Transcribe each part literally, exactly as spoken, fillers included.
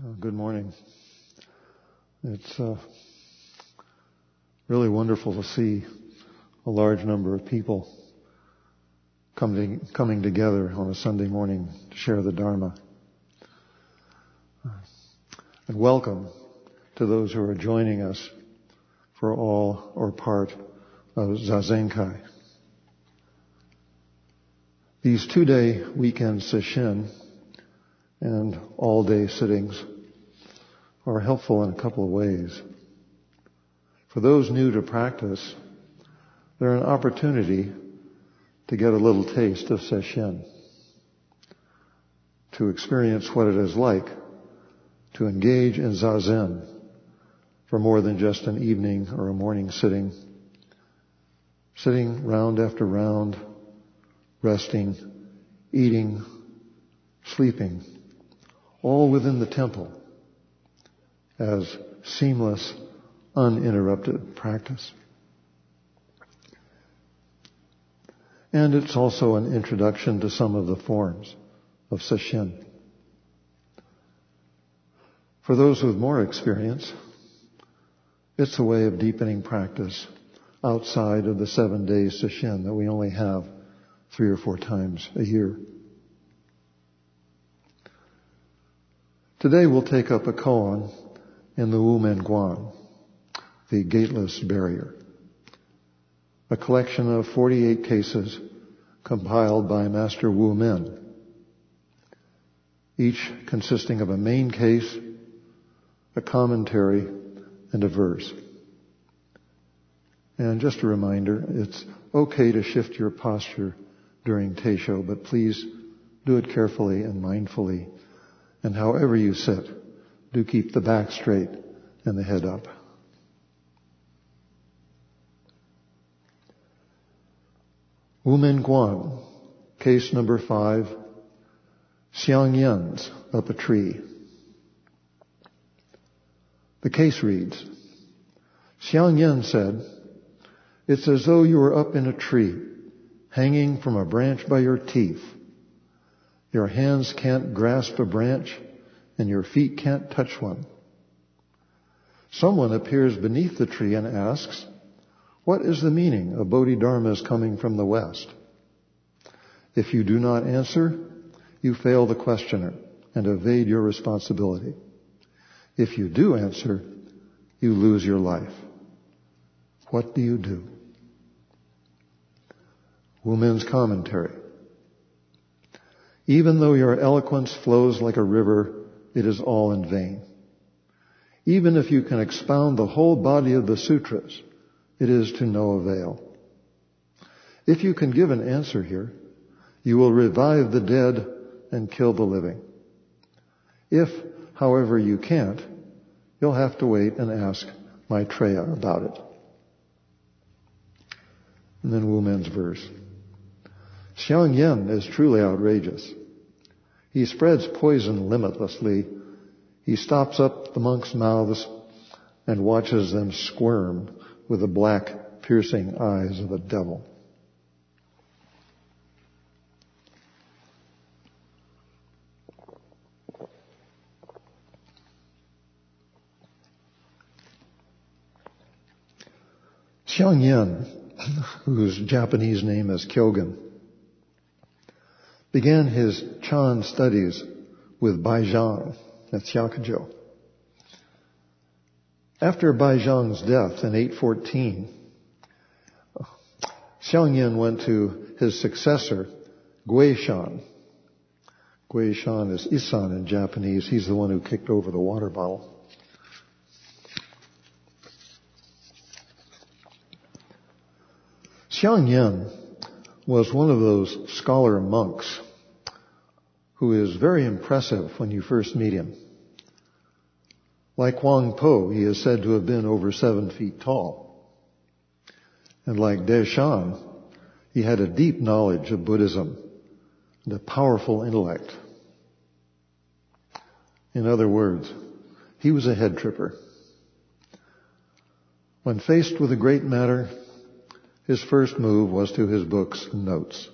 Uh, good morning. It's uh, really wonderful to see a large number of people coming coming together on a Sunday morning to share the Dharma. Uh, and welcome to those who are joining us for all or part of Zazenkai. These two-day weekend sesshin and all-day sittings are helpful in a couple of ways. For those new to practice, they're an opportunity to get a little taste of sesshin, to experience what it is like to engage in zazen for more than just an evening or a morning sitting, sitting round after round, resting, eating, sleeping, all within the temple as seamless, uninterrupted practice. And it's also an introduction to some of the forms of sesshin. For those with more experience, it's a way of deepening practice outside of the seven days sesshin that we only have three or four times a year. Today we'll take up a koan in the Wumen Guan, the Gateless Barrier, a collection of forty-eight cases compiled by Master Wu Men, each consisting of a main case, a commentary, and a verse. And just a reminder, it's okay to shift your posture during Teisho, but please do it carefully and mindfully. And however you sit, do keep the back straight and the head up. Wumen Guan, case number five, Xiang Yan's up a tree. The case reads, Xiang Yan said, "It's as though you were up in a tree, hanging from a branch by your teeth. Your hands can't grasp a branch, and your feet can't touch one. Someone appears beneath the tree and asks, 'What is the meaning of Bodhidharmas coming from the West?' If you do not answer, you fail the questioner and evade your responsibility. If you do answer, you lose your life. What do you do?" Wumen's commentary. Even though your eloquence flows like a river, it is all in vain. Even if you can expound the whole body of the sutras, it is to no avail. If you can give an answer here, you will revive the dead and kill the living. If, however, you can't, you'll have to wait and ask Maitreya about it. And then Wumen's verse. Xiang Yan is truly outrageous. He spreads poison limitlessly. He stops up the monks' mouths and watches them squirm with the black, piercing eyes of a devil. Xiang Yan, whose Japanese name is Kyogen, began his Chan studies with Baizhang at Xiakujo. After Baizhang's death in eight fourteen, Xiang Yan went to his successor, Guishan. Guishan is Isan in Japanese. He's the one who kicked over the water bottle. Xiang Yan was one of those scholar monks who is very impressive when you first meet him. Like Wang Po, he is said to have been over seven feet tall. And like Deshan, he had a deep knowledge of Buddhism and a powerful intellect. In other words, he was a head tripper. When faced with a great matter, his first move was to his books and notes.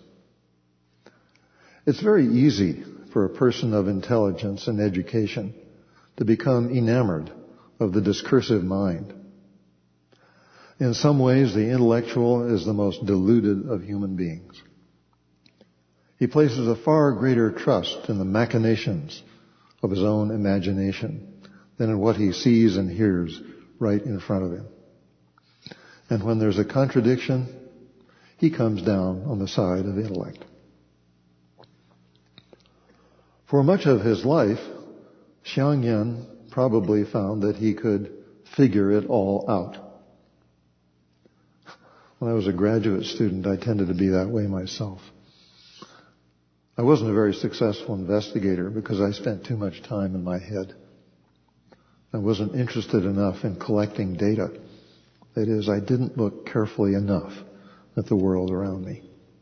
It's very easy for a person of intelligence and education to become enamored of the discursive mind. In some ways, the intellectual is the most deluded of human beings. He places a far greater trust in the machinations of his own imagination than in what he sees and hears right in front of him. And when there's a contradiction, he comes down on the side of intellect. For much of his life, Xiang Yin probably found that he could figure it all out. When I was a graduate student, I tended to be that way myself. I wasn't a very successful investigator because I spent too much time in my head. I wasn't interested enough in collecting data. That is, I didn't look carefully enough at the world around me.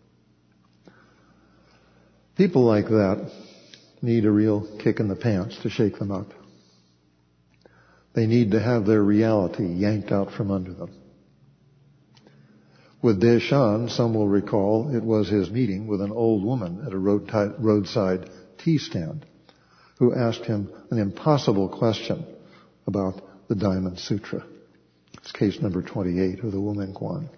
People like that need a real kick in the pants to shake them up. They need to have their reality yanked out from under them. With Deshan, some will recall it was his meeting with an old woman at a roadside tea stand who asked him an impossible question about the Diamond Sutra. It's case number twenty-eight of the Wuming Quan.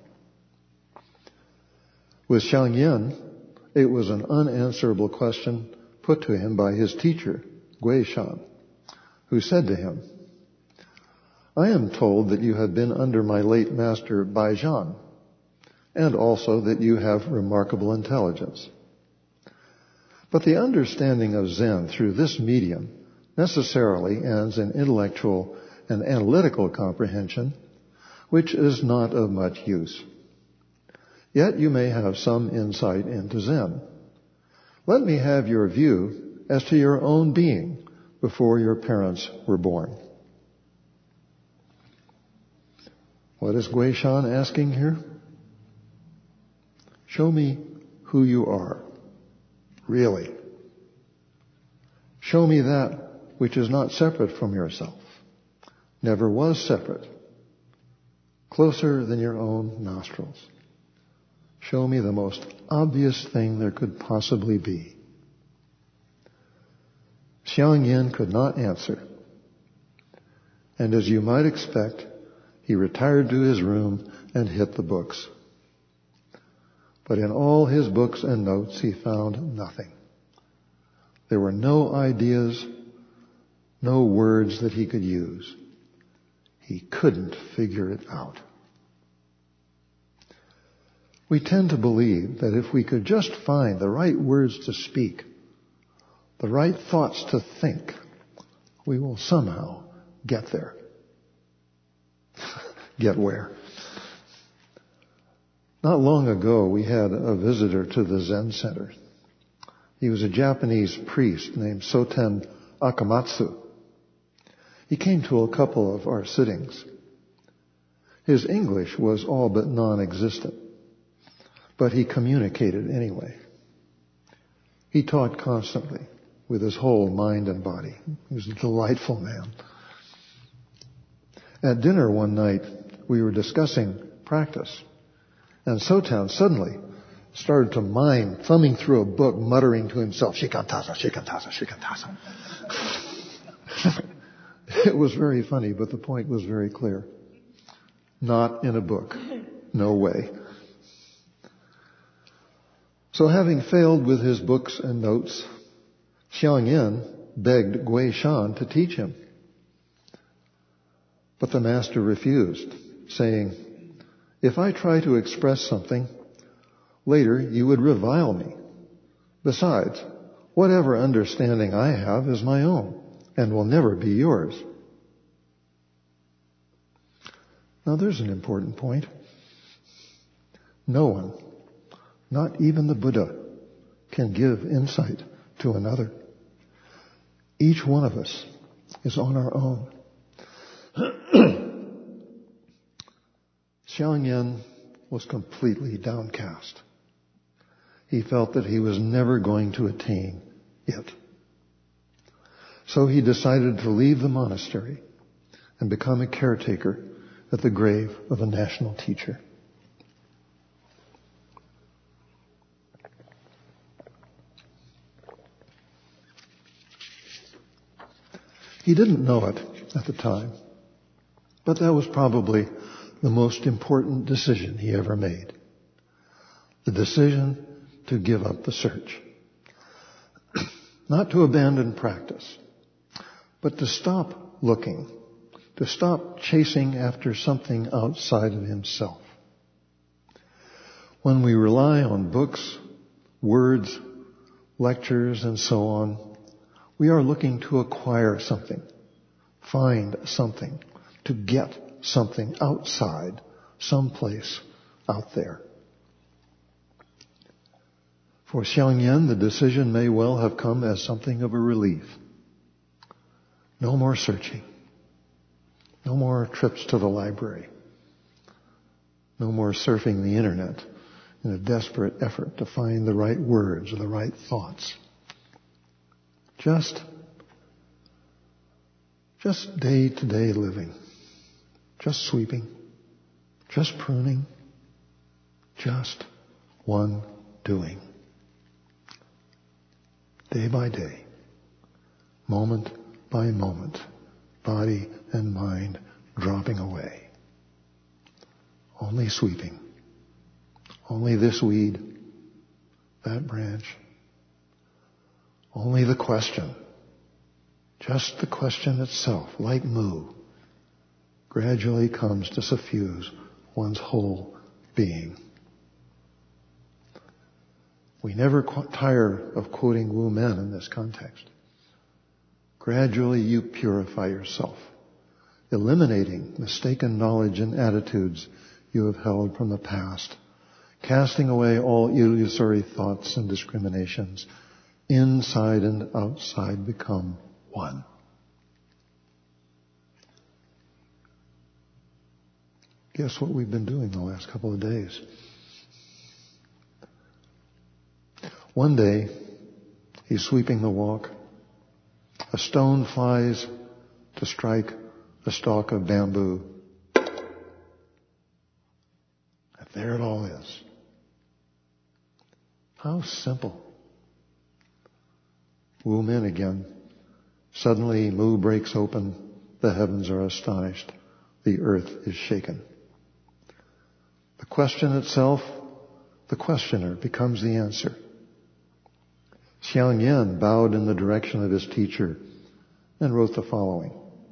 With Xiang Yin, it was an unanswerable question put to him by his teacher, Gui Shan, who said to him, "I am told that you have been under my late master Baizhan, and also that you have remarkable intelligence. But the understanding of Zen through this medium necessarily ends in intellectual and analytical comprehension, which is not of much use. Yet you may have some insight into Zen. Let me have your view as to your own being before your parents were born." What is Gui Shan asking here? Show me who you are, really. Show me that which is not separate from yourself, never was separate, closer than your own nostrils. Show me the most obvious thing there could possibly be. Xiang Yin could not answer. And as you might expect, he retired to his room and hit the books. But in all his books and notes, he found nothing. There were no ideas, no words that he could use. He couldn't figure it out. We tend to believe that if we could just find the right words to speak, the right thoughts to think, we will somehow get there. Get where? Not long ago, we had a visitor to the Zen Center. He was a Japanese priest named Soten Akamatsu. He came to a couple of our sittings. His English was all but non-existent, but he communicated anyway. He taught constantly with his whole mind and body. He was a delightful man. At dinner one night, we were discussing practice. And Sotan suddenly started to mime, thumbing through a book, muttering to himself, "Shikantasa, shikantasa, shikantasa." It was very funny, but the point was very clear. Not in a book. No way. So having failed with his books and notes, Xiang Yin begged Gui Shan to teach him. But the master refused, saying, "If I try to express something, later you would revile me. Besides, whatever understanding I have is my own and will never be yours." Now there's an important point. No one, not even the Buddha, can give insight to another. Each one of us is on our own. Xiang Yin was completely downcast. He felt that he was never going to attain it. So he decided to leave the monastery and become a caretaker at the grave of a national teacher. He didn't know it at the time, but that was probably the most important decision he ever made. The decision to give up the search. Not to abandon practice, but to stop looking, to stop chasing after something outside of himself. When we rely on books, words, lectures, and so on, we are looking to acquire something, find something, to get something outside, someplace out there. For Xiang Yin, the decision may well have come as something of a relief. No more searching. No more trips to the library. No more surfing the internet in a desperate effort to find the right words or the right thoughts. Just, just day-to-day living. Just sweeping. Just pruning. Just one doing. Day by day. Moment by moment. Body and mind dropping away. Only sweeping. Only this weed, that branch. Only the question, just the question itself, like Mu, gradually comes to suffuse one's whole being. We never qu- tire of quoting Wu Men in this context. Gradually you purify yourself, eliminating mistaken knowledge and attitudes you have held from the past, casting away all illusory thoughts and discriminations. Inside and outside become one. Guess what we've been doing the last couple of days? One day, he's sweeping the walk. A stone flies to strike a stalk of bamboo. And there it all is. How simple. Wu Men again. Suddenly, Mu breaks open. The heavens are astonished. The earth is shaken. The question itself, the questioner becomes the answer. Xiang Yin bowed in the direction of his teacher and wrote the following.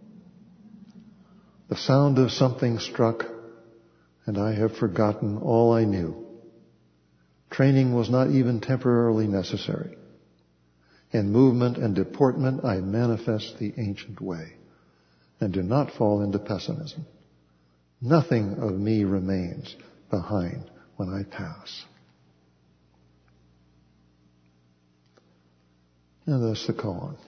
The sound of something struck, and I have forgotten all I knew. Training was not even temporarily necessary. In movement and deportment, I manifest the ancient way and do not fall into pessimism. Nothing of me remains behind when I pass. And thus the koan.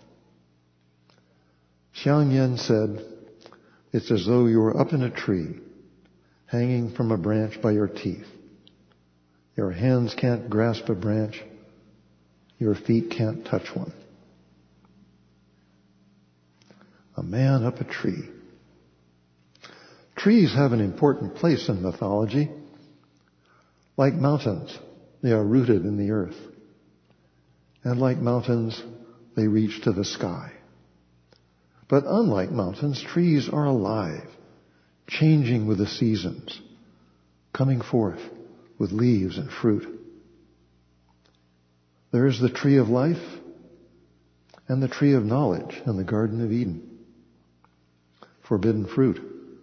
Xiang Yin said, it's as though you were up in a tree, hanging from a branch by your teeth. Your hands can't grasp a branch. Your feet can't touch one. A man up a tree. Trees have an important place in mythology. Like mountains, they are rooted in the earth. And like mountains, they reach to the sky. But unlike mountains, trees are alive, changing with the seasons, coming forth with leaves and fruit. There is the tree of life and the tree of knowledge in the Garden of Eden. Forbidden fruit.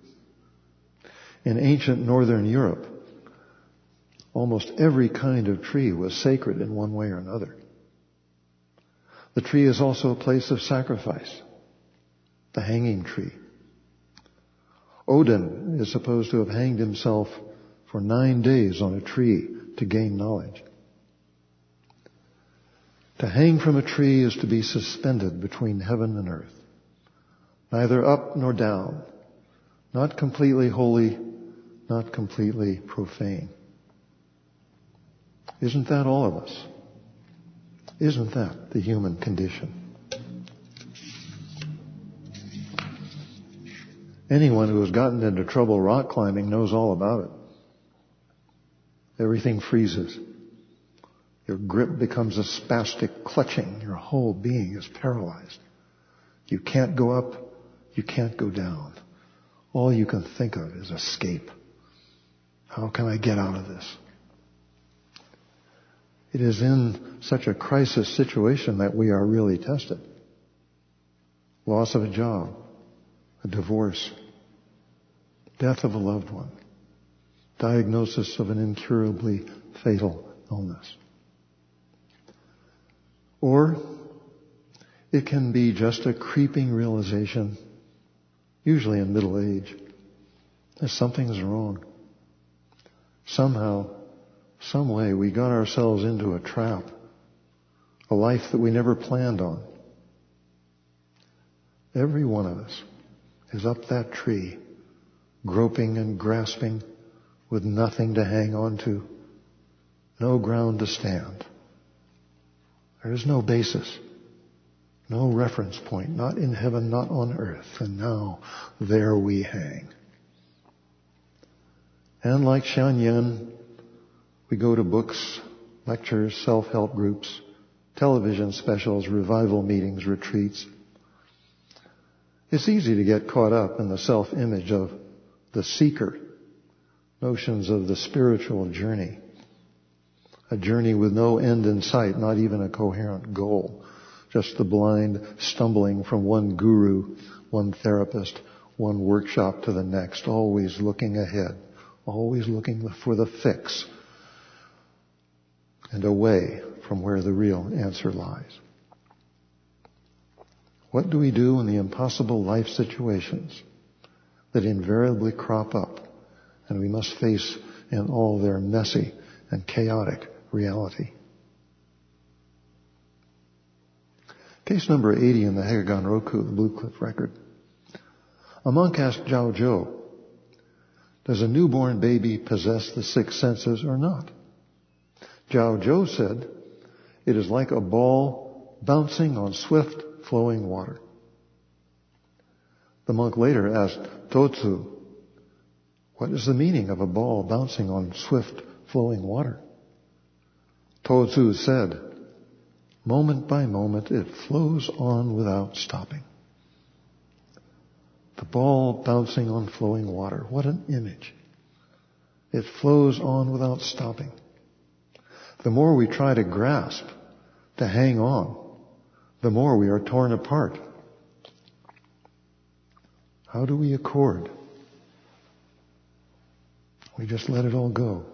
In ancient northern Europe, almost every kind of tree was sacred in one way or another. The tree is also a place of sacrifice. The hanging tree. Odin is supposed to have hanged himself for nine days on a tree to gain knowledge. To hang from a tree is to be suspended between heaven and earth. Neither up nor down. Not completely holy, not completely profane. Isn't that all of us? Isn't that the human condition? Anyone who has gotten into trouble rock climbing knows all about it. Everything freezes. Your grip becomes a spastic clutching. Your whole being is paralyzed. You can't go up. You can't go down. All you can think of is escape. How can I get out of this? It is in such a crisis situation that we are really tested. Loss of a job, a divorce, death of a loved one, diagnosis of an incurably fatal illness. Or it can be just a creeping realization, usually in middle age, that something's wrong. Somehow, some way, we got ourselves into a trap, a life that we never planned on. Every one of us is up that tree, groping and grasping with nothing to hang on to, no ground to stand. There is no basis, no reference point, not in heaven, not on earth. And now, there we hang. And like Xiang Yin, we go to books, lectures, self-help groups, television specials, revival meetings, retreats. It's easy to get caught up in the self-image of the seeker, notions of the spiritual journey, a journey with no end in sight, not even a coherent goal, just the blind stumbling from one guru, one therapist, one workshop to the next, always looking ahead, always looking for the fix, and away from where the real answer lies. What do we do in the impossible life situations that invariably crop up and we must face in all their messy and chaotic reality? Case number eighty in the Hegagon Roku, the Blue Cliff Record. A monk asked Zhao Zhou, does a newborn baby possess the six senses or not? Zhao Zhou said, it is like a ball bouncing on swift flowing water. The monk later asked Totsu, what is the meaning of a ball bouncing on swift flowing water? Totsu said, moment by moment it flows on without stopping. The ball bouncing on flowing water. What an image. It flows on without stopping. The more we try to grasp, to hang on, the more we are torn apart. How do we accord? We just let it all go.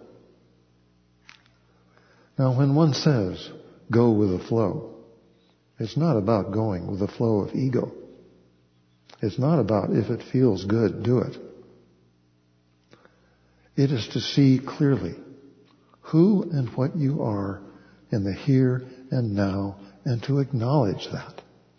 Now, when one says, go with the flow, it's not about going with the flow of ego. It's not about if it feels good, do it. It is to see clearly who and what you are in the here and now, and to acknowledge that.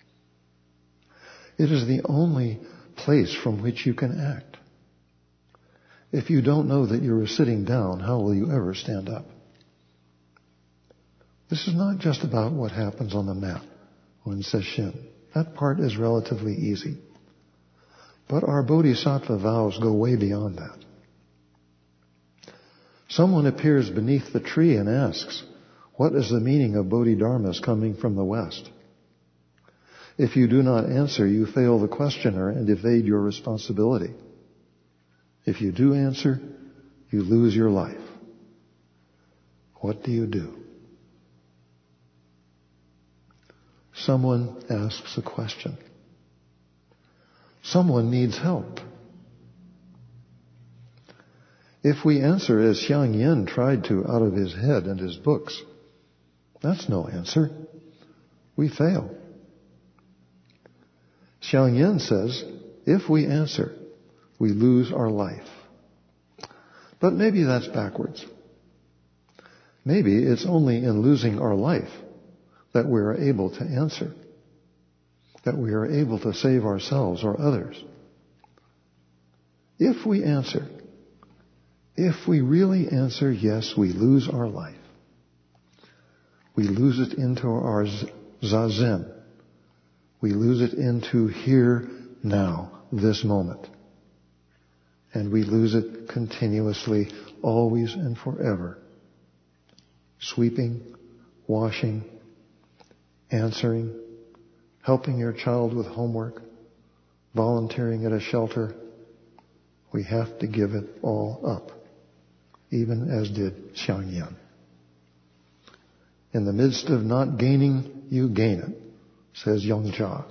It is the only place from which you can act. If you don't know that you are sitting down, how will you ever stand up? This is not just about what happens on the mat or in sesshin. That part is relatively easy. But our bodhisattva vows go way beyond that. Someone appears beneath the tree and asks, what is the meaning of Bodhidharmas coming from the West? If you do not answer, you fail the questioner and evade your responsibility. If you do answer, you lose your life. What do you do? Someone asks a question. Someone needs help. If we answer as Xiang Yin tried to out of his head and his books, that's no answer. We fail. Xiang Yin says, if we answer, we lose our life. But maybe that's backwards. Maybe it's only in losing our life that we are able to answer, that we are able to save ourselves or others. If we answer, if we really answer yes, we lose our life. We lose it into our zazen. We lose it into here, now, this moment. And we lose it continuously, always and forever. Sweeping, washing, answering, helping your child with homework, volunteering at a shelter. We have to give it all up, even as did Xiang Yan. In the midst of not gaining, you gain it, says Yongjia.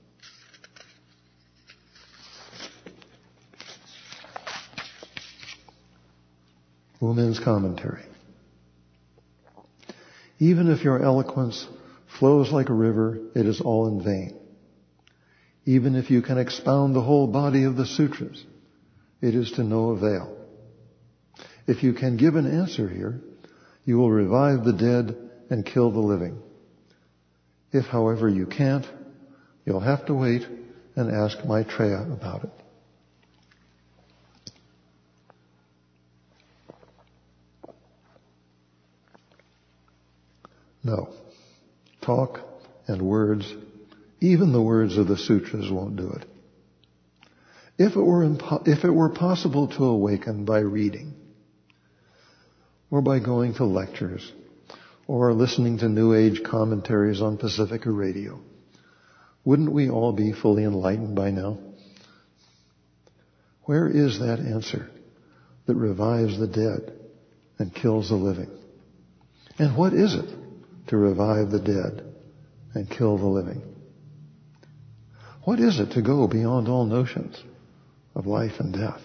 Wu Min's commentary. Even if your eloquence flows like a river, it is all in vain. Even if you can expound the whole body of the sutras, it is to no avail. If you can give an answer here, you will revive the dead and kill the living. If, however, you can't, you'll have to wait and ask Maitreya about it. No. Talk and words, even the words of the sutras, won't do it. If it were impo- if it were possible to awaken by reading, or by going to lectures, or listening to New Age commentaries on Pacifica Radio, wouldn't we all be fully enlightened by now? Where is that answer that revives the dead and kills the living? And what is it to revive the dead and kill the living? What is it to go beyond all notions of life and death?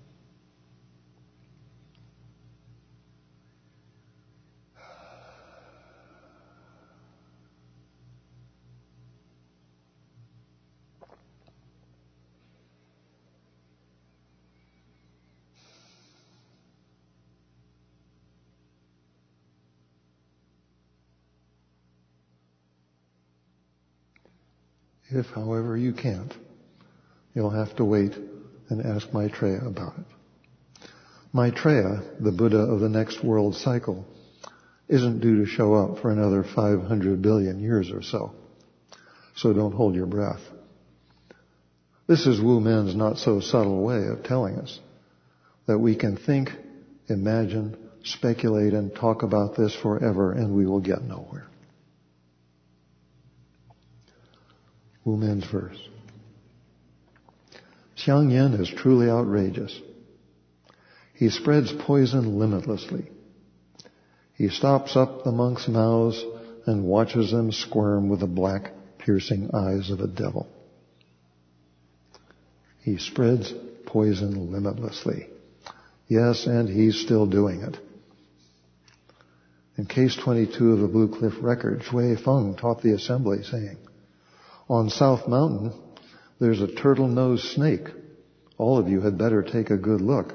If, however, you can't, you'll have to wait and ask Maitreya about it. Maitreya, the Buddha of the next world cycle, isn't due to show up for another five hundred billion years or so. So don't hold your breath. This is Wu Min's not so subtle way of telling us that we can think, imagine, speculate, and talk about this forever, and we will get nowhere. Wu Min's verse. Xiang Yan is truly outrageous. He spreads poison limitlessly. He stops up the monks' mouths and watches them squirm with the black, piercing eyes of a devil. He spreads poison limitlessly. Yes, and he's still doing it. In case twenty-two of the Blue Cliff Record, Shui Feng taught the assembly, saying, "On South Mountain, there's a turtle-nosed snake. All of you had better take a good look."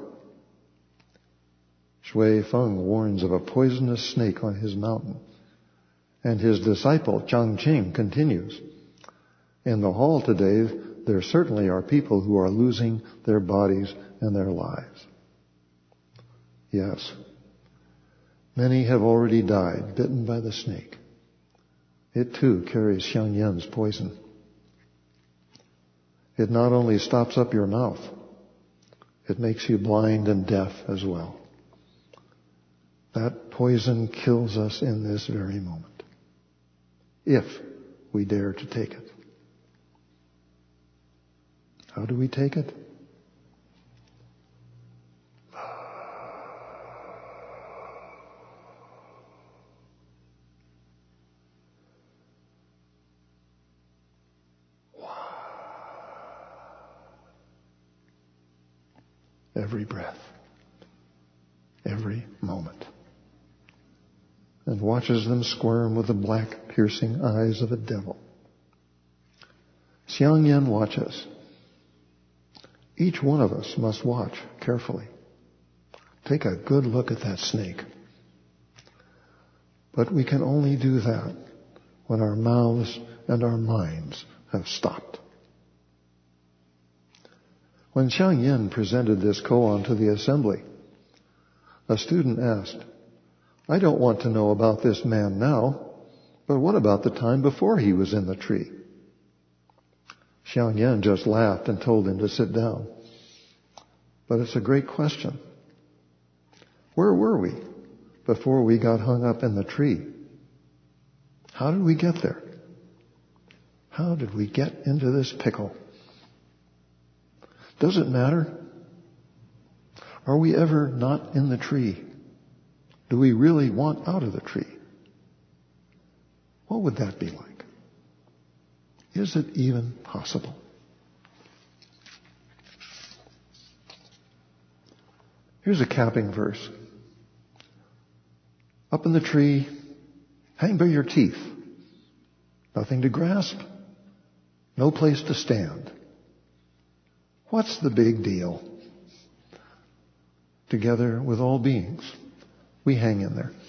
Shui Feng warns of a poisonous snake on his mountain. And his disciple, Zhang Qing, continues, "In the hall today, there certainly are people who are losing their bodies and their lives." Yes, many have already died, bitten by the snake. It too carries Xiang Yan's poison. It not only stops up your mouth, it makes you blind and deaf as well. That poison kills us in this very moment, if we dare to take it. How do we take it? Every breath, every moment, and watches them squirm with the black, piercing eyes of a devil. Xiang Yan watches. Each one of us must watch carefully. Take a good look at that snake. But we can only do that when our mouths and our minds have stopped. When Xiang Yan presented this koan to the assembly, a student asked, "I don't want to know about this man now, but what about the time before he was in the tree?" Xiang Yan just laughed and told him to sit down. But it's a great question. Where were we before we got hung up in the tree? How did we get there? How did we get into this pickle? Does it matter? Are we ever not in the tree? Do we really want out of the tree? What would that be like? Is it even possible? Here's a capping verse. Up in the tree, hang by your teeth. Nothing to grasp. No place to stand. What's the big deal? Together with all beings, we hang in there.